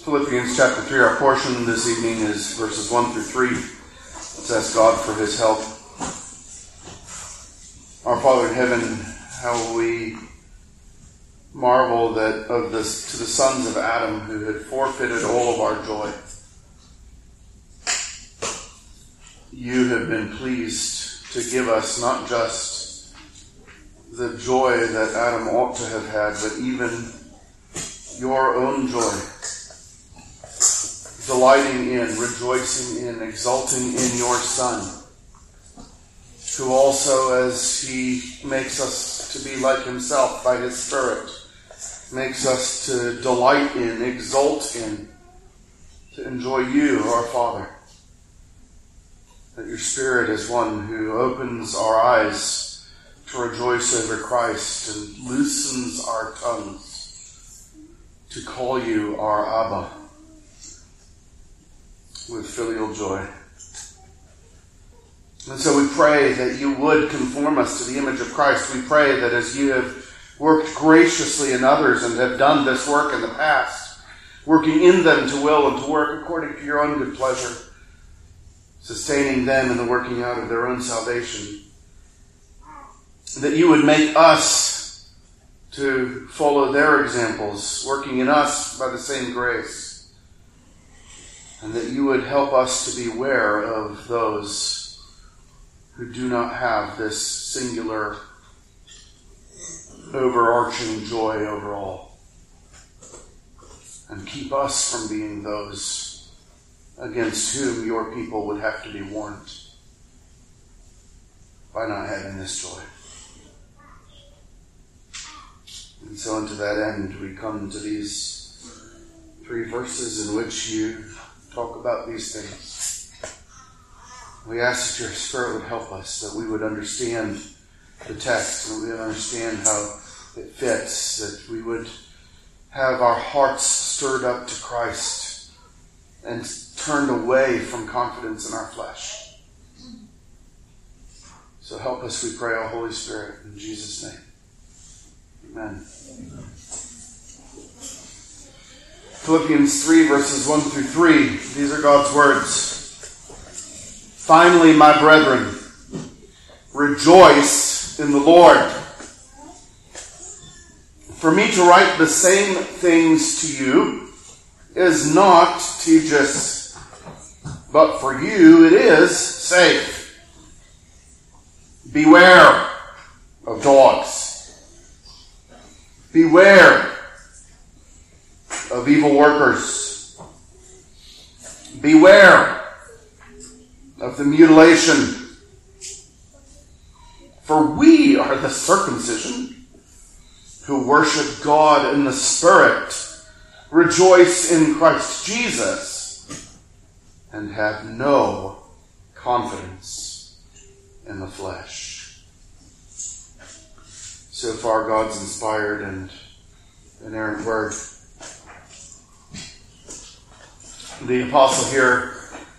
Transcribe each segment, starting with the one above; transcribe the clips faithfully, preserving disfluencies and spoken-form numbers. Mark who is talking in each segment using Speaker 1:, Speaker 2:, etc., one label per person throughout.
Speaker 1: Philippians chapter three, our portion this evening is verses one through three. Let's ask God for his help. Our Father in heaven, how we marvel that of this to the sons of Adam who had forfeited all of our joy. You have been pleased to give us not just the joy that Adam ought to have had, but even your own joy. Delighting in, rejoicing in, exulting in your Son, who also, as he makes us to be like himself by his Spirit, makes us to delight in, exult in, to enjoy you, our Father. That your Spirit is one who opens our eyes to rejoice over Christ and loosens our tongues to call you our Abba with filial joy. And so we pray that you would conform us to the image of Christ. We pray that as you have worked graciously in others and have done this work in the past, working in them to will and to work according to your own good pleasure, sustaining them in the working out of their own salvation, that you would make us to follow their examples, working in us by the same grace, and that you would help us to beware of those who do not have this singular, overarching joy over all, and keep us from being those against whom your people would have to be warned by not having this joy. And so unto that end we come to these three verses in which you talk about these things. We ask that your Spirit would help us, that we would understand the text, and we would understand how it fits, that we would have our hearts stirred up to Christ and turned away from confidence in our flesh. So help us, we pray, O Holy Spirit, in Jesus' name. Amen. Philippians three, verses one through three. These are God's words. Finally, my brethren, rejoice in the Lord. For me to write the same things to you is not tedious, but for you it is safe. Beware of dogs. Beware of evil workers. Beware of the mutilation. For we are the circumcision who worship God in the Spirit, rejoice in Christ Jesus, and have no confidence in the flesh. So far, God's inspired and inerrant word. The apostle here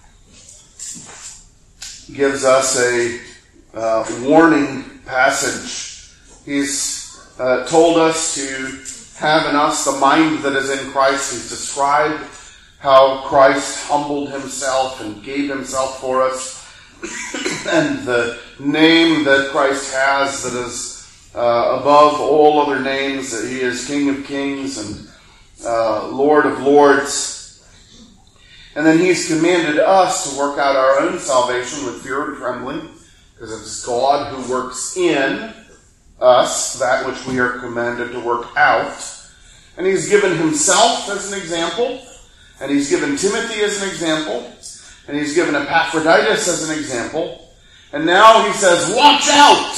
Speaker 1: gives us a uh, warning passage. He's uh, told us to have in us the mind that is in Christ. He's described how Christ humbled himself and gave himself for us, and the name that Christ has that is Uh, above all other names, that he is King of Kings and uh, Lord of Lords. And then he's commanded us to work out our own salvation with fear and trembling, because it's God who works in us that which we are commanded to work out. And he's given himself as an example, and he's given Timothy as an example, and he's given Epaphroditus as an example. And now he says, watch out!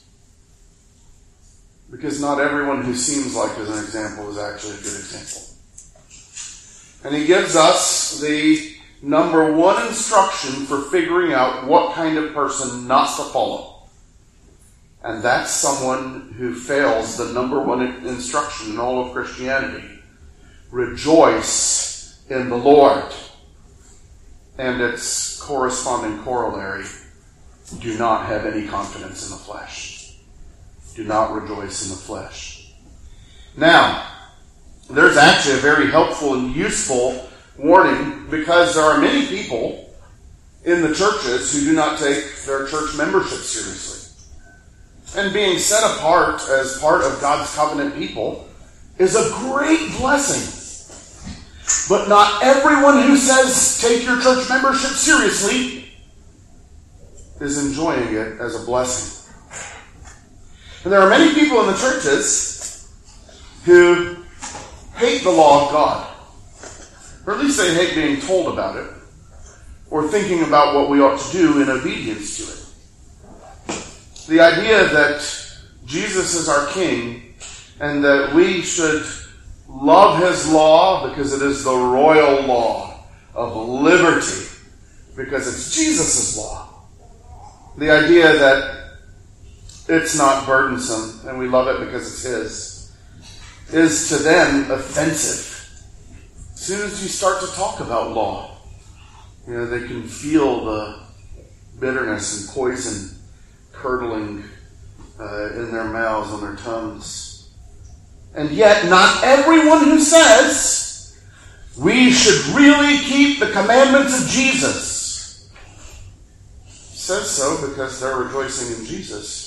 Speaker 1: Because not everyone who seems like as an example is actually a good example. And he gives us the number one instruction for figuring out what kind of person not to follow. And that's someone who fails the number one instruction in all of Christianity. Rejoice in the Lord. And its corresponding corollary, do not have any confidence in the flesh. Do not rejoice in the flesh. Now, there's actually a very helpful and useful warning, because there are many people in the churches who do not take their church membership seriously. And being set apart as part of God's covenant people is a great blessing. But not everyone who says take your church membership seriously is enjoying it as a blessing. And there are many people in the churches who hate the law of God. Or at least they hate being told about it, or thinking about what we ought to do in obedience to it. The idea that Jesus is our King and that we should love His law because it is the royal law of liberty, because it's Jesus' law. The idea that it's not burdensome and we love it because it's His is to them offensive. As soon as you start to talk about law, you know, they can feel the bitterness and poison curdling uh, in their mouths, on their tongues. And yet, not everyone who says we should really keep the commandments of Jesus says so because they're rejoicing in Jesus.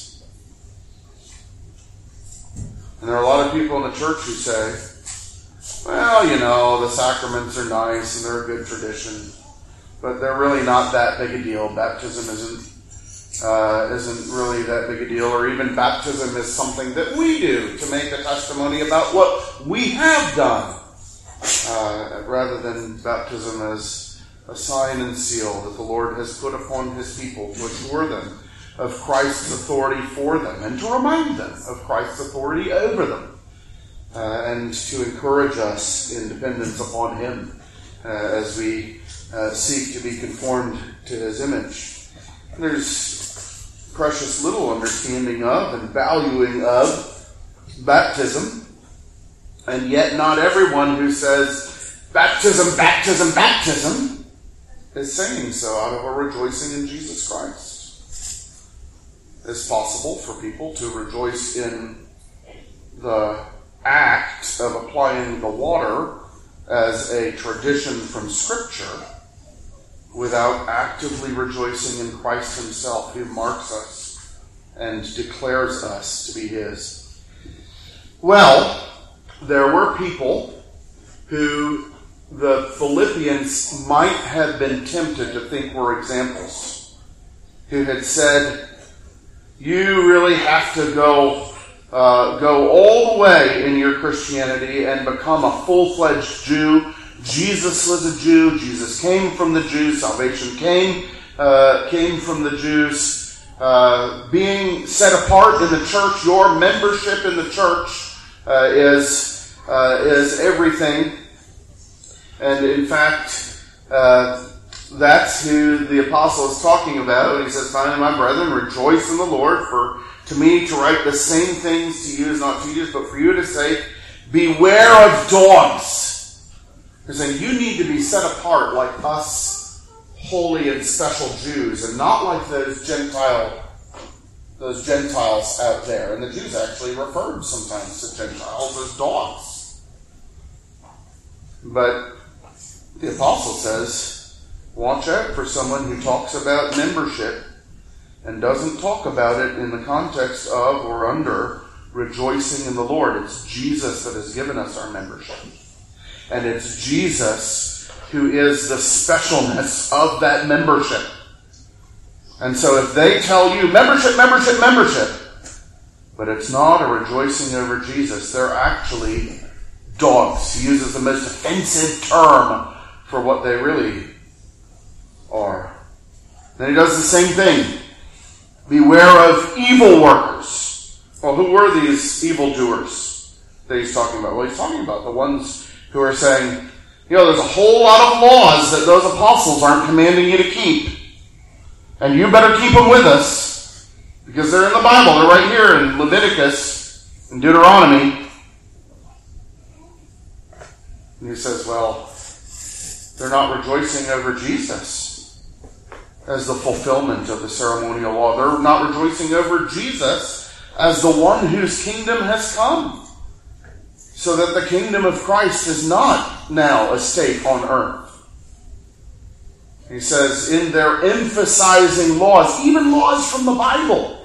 Speaker 1: And there are a lot of people in the church who say, well, you know, the sacraments are nice and they're a good tradition, but they're really not that big a deal. Baptism isn't uh, isn't really that big a deal, or even baptism is something that we do to make a testimony about what we have done, uh, rather than baptism as a sign and seal that the Lord has put upon His people to assure them of Christ's authority for them and to remind them of Christ's authority over them, uh, and to encourage us in dependence upon Him uh, as we uh, seek to be conformed to His image. There's precious little understanding of and valuing of baptism, and yet not everyone who says baptism, baptism, baptism is saying so out of a rejoicing in Jesus Christ. It's possible for people to rejoice in the act of applying the water as a tradition from Scripture without actively rejoicing in Christ Himself, who marks us and declares us to be His. Well, there were people who the Philippians might have been tempted to think were examples, who had said, you really have to go uh, go all the way in your Christianity and become a full-fledged Jew. Jesus was a Jew. Jesus came from the Jews. Salvation came uh, came from the Jews. Uh, being set apart in the church, your membership in the church uh, is uh, is everything. And in fact, uh, that's who the apostle is talking about. He says, finally, my brethren, rejoice in the Lord. For to me to write the same things to you is not tedious, but for you to say, beware of dogs. He's saying you need to be set apart like us holy and special Jews, and not like those Gentile, those Gentiles out there. And the Jews actually referred sometimes to Gentiles as dogs. But the apostle says, watch out for someone who talks about membership and doesn't talk about it in the context of or under rejoicing in the Lord. It's Jesus that has given us our membership. And it's Jesus who is the specialness of that membership. And so if they tell you membership, membership, membership, but it's not a rejoicing over Jesus, they're actually dogs. He uses the most offensive term for what they really are. Then he does the same thing. Beware of evil workers. Well, who were these evildoers that he's talking about? Well, he's talking about the ones who are saying, you know, there's a whole lot of laws that those apostles aren't commanding you to keep. And you better keep them with us, because they're in the Bible. They're right here in Leviticus and Deuteronomy. And he says, well, they're not rejoicing over Jesus as the fulfillment of the ceremonial law. They're not rejoicing over Jesus as the one whose kingdom has come. so that the kingdom of Christ is not now a state on earth. He says, in their emphasizing laws, even laws from the Bible,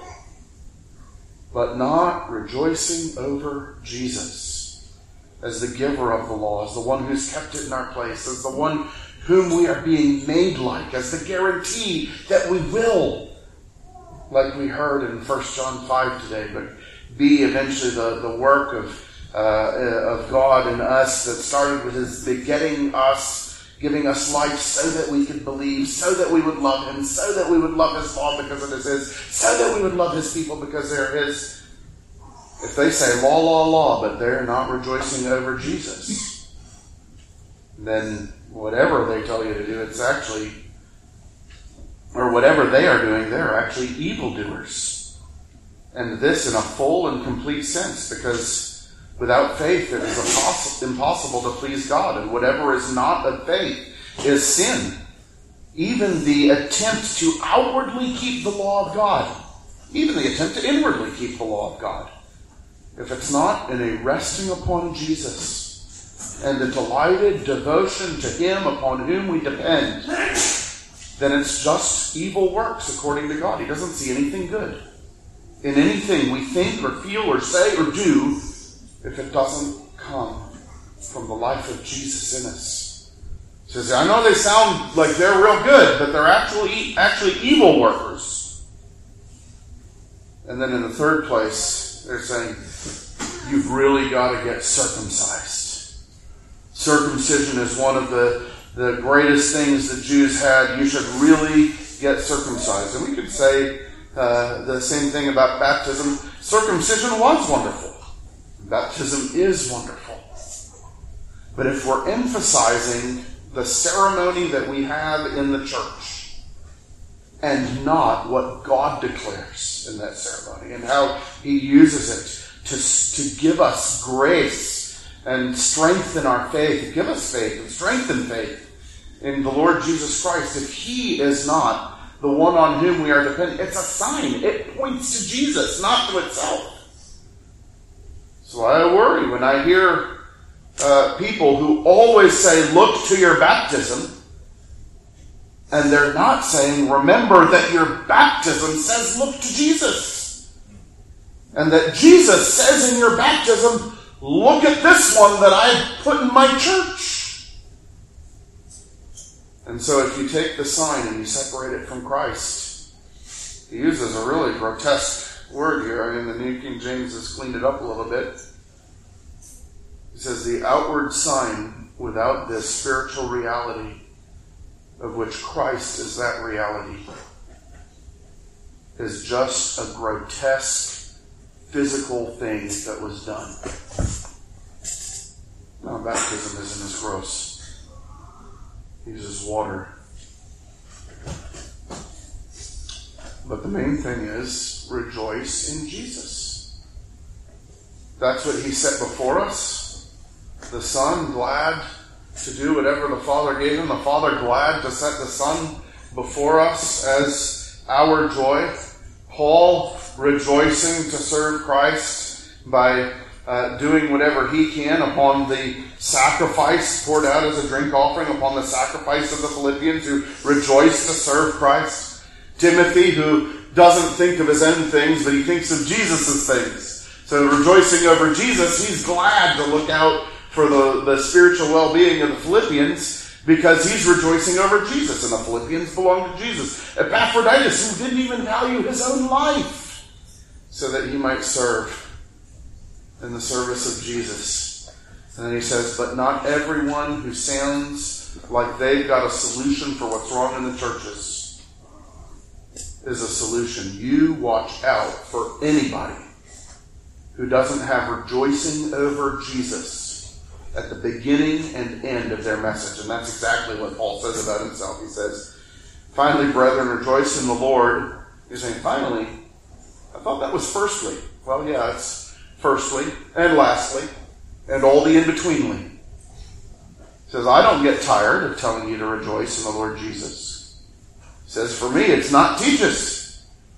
Speaker 1: but not rejoicing over Jesus as the giver of the law, as the one who's kept it in our place, as the one whom we are being made like, as the guarantee that we will, like we heard in First John five today, but be eventually the, the work of, uh, of God in us that started with his begetting us, giving us life so that we could believe, so that we would love him, so that we would love his law because it is his, so that we would love his people because they're his. If they say law, law, law, but they're not rejoicing over Jesus, then whatever they tell you to do, it's actually, or whatever they are doing, they're actually evildoers. And this in a full and complete sense, because without faith, it is impossible to please God. And whatever is not of faith is sin. Even the attempt to outwardly keep the law of God. Even the attempt to inwardly keep the law of God. If it's not in a resting upon Jesus and a delighted devotion to him upon whom we depend, then it's just evil works according to God. He doesn't see anything good in anything we think or feel or say or do if it doesn't come from the life of Jesus in us. He says, I know they sound like they're real good, but they're actually actually evil workers. And then in the third place, they're saying, you've really got to get circumcised. Circumcision is one of the, the greatest things the Jews had. You should really get circumcised. And we could say uh, the same thing about baptism. Circumcision was wonderful. Baptism is wonderful. But if we're emphasizing the ceremony that we have in the church and not what God declares in that ceremony and how he uses it to, to give us grace and strengthen our faith, give us faith and strengthen faith in the Lord Jesus Christ, if he is not the one on whom we are dependent, it's a sign. It points to Jesus, not to itself. So I worry when I hear uh, people who always say, look to your baptism, and they're not saying, remember that your baptism says, look to Jesus. And that Jesus says in your baptism, look at this one that I've put in my church. And so if you take the sign and you separate it from Christ, he uses a really grotesque word here. I mean, the New King James has cleaned it up a little bit. He says, the outward sign without this spiritual reality of which Christ is that reality is just a grotesque physical thing that was done. No, baptism isn't as gross. He uses water. But the main thing is, rejoice in Jesus. That's what he set before us. The Son glad to do whatever the Father gave him. The Father glad to set the Son before us as our joy. Paul rejoicing to serve Christ by uh, doing whatever he can upon the sacrifice poured out as a drink offering, upon the sacrifice of the Philippians who rejoice to serve Christ. Timothy, who doesn't think of his own things, but he thinks of Jesus' things. So rejoicing over Jesus, he's glad to look out for the, the spiritual well-being of the Philippians because he's rejoicing over Jesus, and the Philippians belong to Jesus. Epaphroditus, who didn't even value his own life so that he might serve in the service of Jesus. And then he says, but not everyone who sounds like they've got a solution for what's wrong in the churches is a solution. You watch out for anybody who doesn't have rejoicing over Jesus at the beginning and end of their message. And that's exactly what Paul says about himself. He says, finally, brethren, rejoice in the Lord. He's saying, finally, I thought that was firstly. Well, yeah, it's firstly and lastly and all the in-betweenly. He says, I don't get tired of telling you to rejoice in the Lord Jesus. He says, for me, it's not teaches.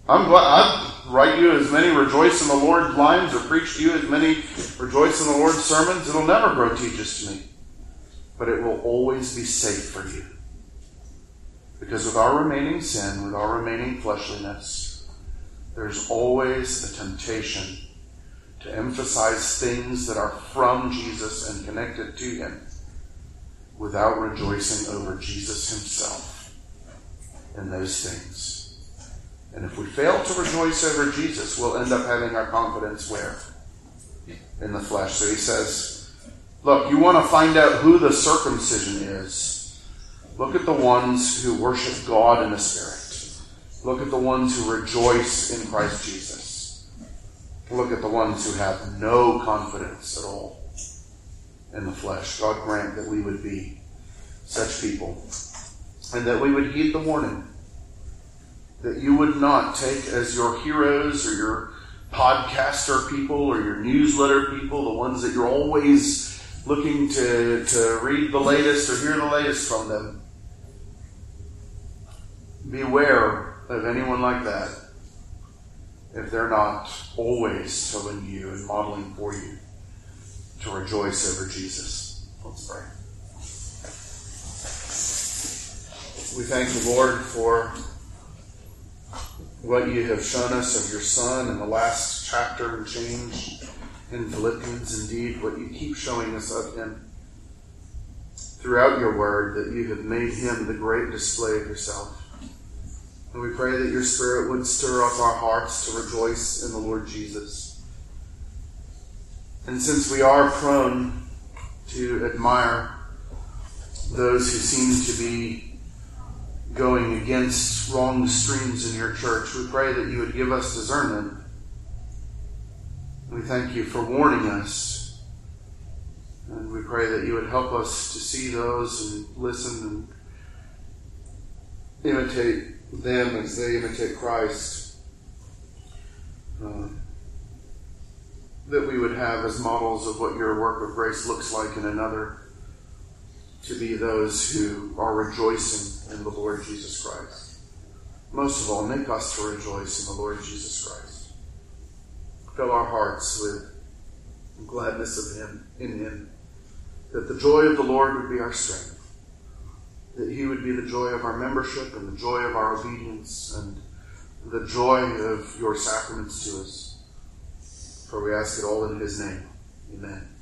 Speaker 1: I'm glad I'd write you as many rejoice in the Lord lines or preach to you as many rejoice in the Lord sermons. It'll never grow tedious to me. But it will always be safe for you. Because with our remaining sin, with our remaining fleshliness, there's always a temptation to emphasize things that are from Jesus and connected to Him without rejoicing over Jesus Himself in those things. And if we fail to rejoice over Jesus, we'll end up having our confidence where? In the flesh. So he says, look, you want to find out who the circumcision is. Look at the ones who worship God in the Spirit. Look at the ones who rejoice in Christ Jesus. Look at the ones who have no confidence at all in the flesh. God grant that we would be such people and that we would heed the warning. That you would not take as your heroes or your podcaster people or your newsletter people, the ones that you're always looking to, to read the latest or hear the latest from them. Beware of anyone like that if they're not always telling you and modeling for you to rejoice over Jesus. Let's pray. We thank the Lord for what you have shown us of your Son in the last chapter and change in Philippians. Indeed, what you keep showing us of Him throughout your word, that you have made Him the great display of yourself. And we pray that your Spirit would stir up our hearts to rejoice in the Lord Jesus. And since we are prone to admire those who seem to be going against wrong streams in your church, we pray that you would give us discernment. We thank you for warning us. And we pray that you would help us to see those and listen and imitate them as they imitate Christ. Uh, that we would have as models of what your work of grace looks like in another, to be those who are rejoicing in the Lord Jesus Christ. Most of all, make us to rejoice in the Lord Jesus Christ. Fill our hearts with gladness of Him, in Him. That the joy of the Lord would be our strength. That He would be the joy of our membership and the joy of our obedience and the joy of your sacraments to us. For we ask it all in His name. Amen.